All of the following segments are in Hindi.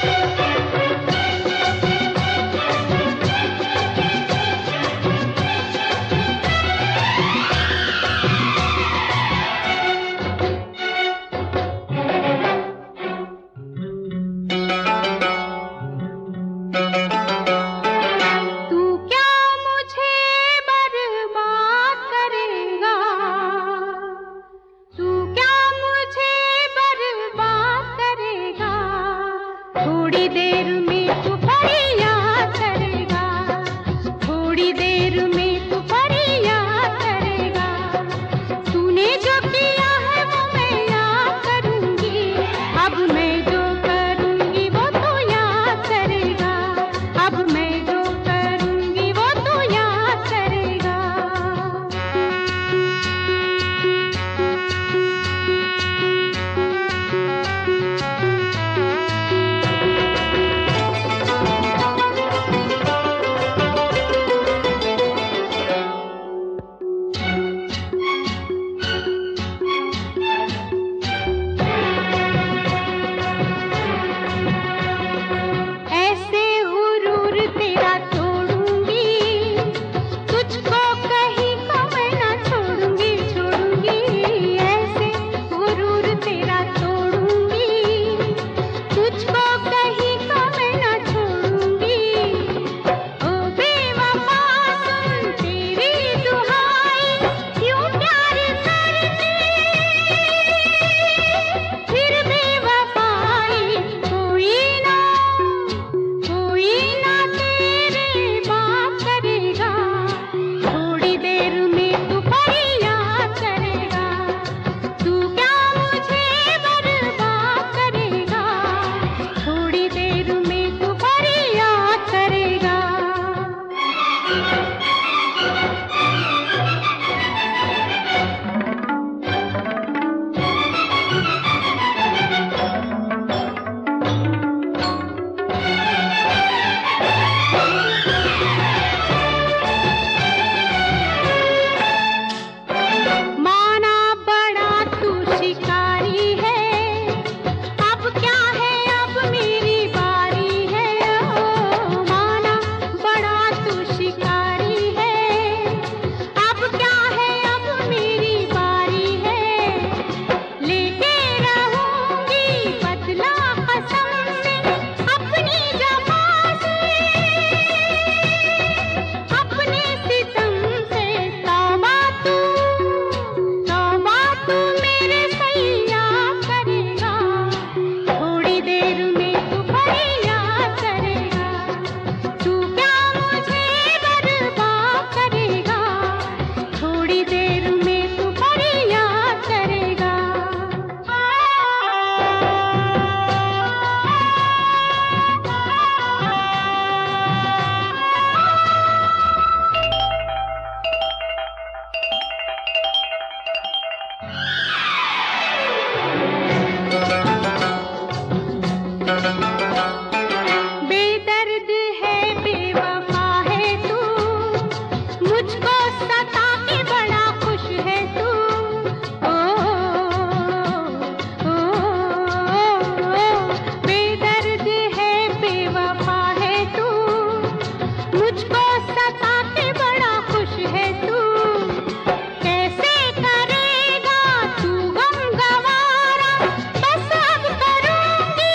थोड़ी देर में तू फरियाद करेगा, थोड़ी देर में तू फरियाद करेगा। तूने जो किया है वो मैं याद करूंगी, अब मैं जो करूंगी वो तू याद करेगा, अब मैं जो करूंगी वो तू याद करेगा। बेदर्द है, बेवफा है तू, मुझको सता के बड़ा खुश है तू। ओ, ओ, बेदर्द है, बेवफा है तू, मुझको सता के बड़ा खुश है तू। कैसे करेगा तू गम गवारा, बस अब करूंगी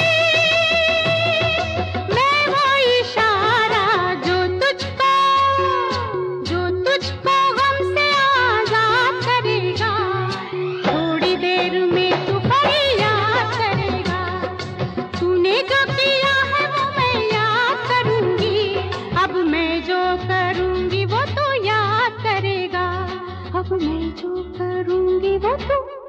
मैं वो इशारा जो तुझको गम से आजाद करेगा। थोड़ी देर में तू फरियाद करेगा, तूने जो किया है वो मैं याद करूंगी, अब मैं जो करूंगी वो तू याद करेगा, अब मैं जो करूंगी वो तू